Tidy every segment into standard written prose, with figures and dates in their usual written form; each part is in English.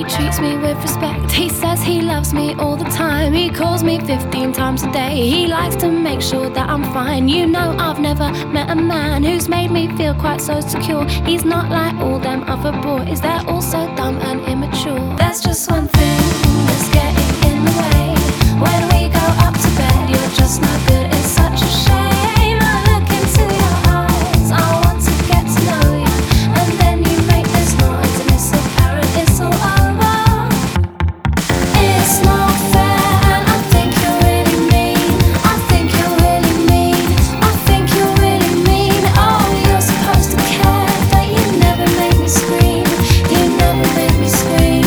treats me with respect. He says he loves me all the time. He calls me 15 times a day. He likes to make sure that I'm fine. You know, I've never met a man who's made me feel quite so secure. He's not like all them other boys, they're all so dumb and immature. There's just one thing that's getting in the way. When we go up to bed, you're just not good. It's such a shame. I look into your eyes, I want to get to know you, and then you make this noise and it's so apparent it's all over. It's not fair and I think you're really mean. I think you're really mean. I think you're really mean. Oh, you're supposed to care, but you never make me scream. You never make me scream.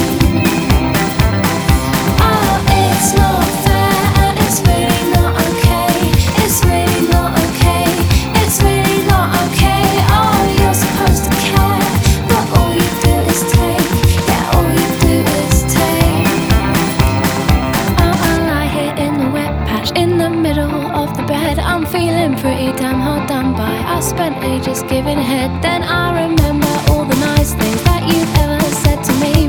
Oh, it's not fair and it's really not okay. It's really not okay. It's really not okay. Oh, you're supposed to care, but all you do is take. Yeah, all you do is take. Oh, I lie here in the wet patch in the middle of the bed. I'm feeling pretty damn hard done by. I spent ages giving head. Then I remember all the nice things that you've ever said to me.